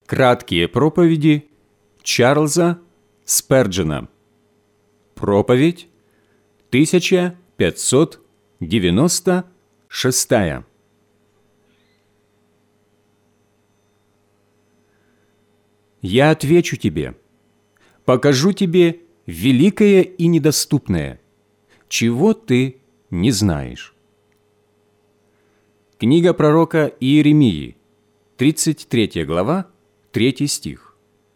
Краткие проповеди Чарльза Сперджена. Проповедь 1596. «Я отвечу тебе, покажу тебе великое и недоступное, чего ты не знаешь». Книга пророка Иеремии, 33 глава, 3 стих.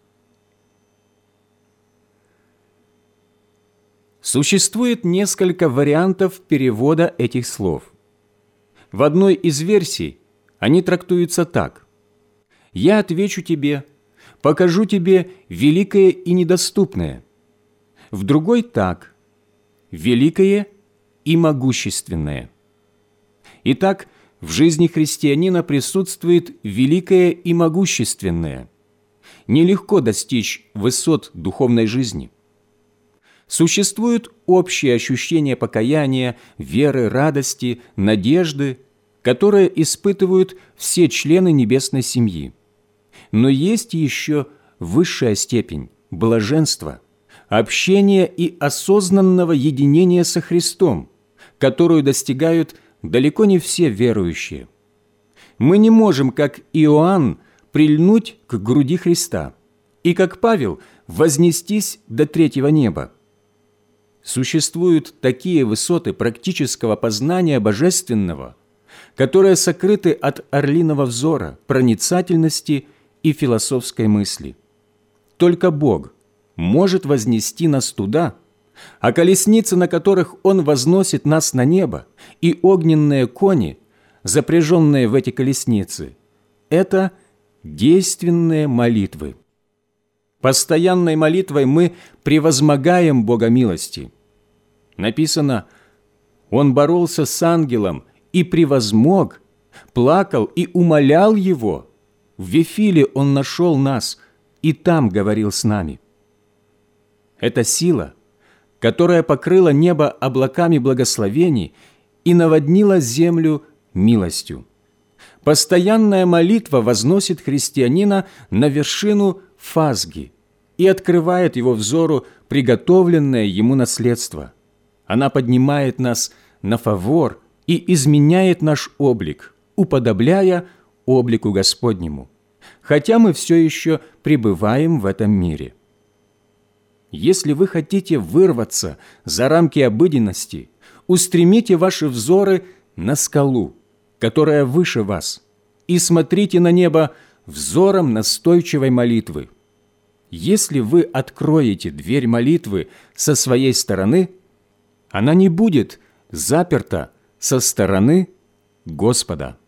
Существует несколько вариантов перевода этих слов. В одной из версий они трактуются так: «Я отвечу тебе, покажу тебе великое и недоступное». В другой так: «Великое и могущественное». Итак, в жизни христианина присутствует великое и могущественное. Нелегко достичь высот духовной жизни. Существуют общие ощущения покаяния, веры, радости, надежды, которые испытывают все члены небесной семьи. Но есть еще высшая степень – блаженства, общения и осознанного единения со Христом, которую достигают далеко не все верующие. Мы не можем, как Иоанн, прильнуть к груди Христа и, как Павел, вознестись до третьего неба. Существуют такие высоты практического познания божественного, которые сокрыты от орлиного взора, проницательности и философской мысли. Только Бог может вознести нас туда, а колесницы, на которых Он возносит нас на небо, и огненные кони, запряженные в эти колесницы, это действенные молитвы. Постоянной молитвой мы превозмогаем Бога милости. Написано: «Он боролся с ангелом и превозмог, плакал и умолял его. В Вифиле Он нашел нас и там говорил с нами». Это сила, которая покрыла небо облаками благословений и наводнила землю милостью. Постоянная молитва возносит христианина на вершину фазги и открывает его взору приготовленное ему наследство. Она поднимает нас на фавор и изменяет наш облик, уподобляя облику Господнему, хотя мы все еще пребываем в этом мире. Если вы хотите вырваться за рамки обыденности, устремите ваши взоры на скалу, которая выше вас, и смотрите на небо взором настойчивой молитвы. Если вы откроете дверь молитвы со своей стороны, она не будет заперта со стороны Господа.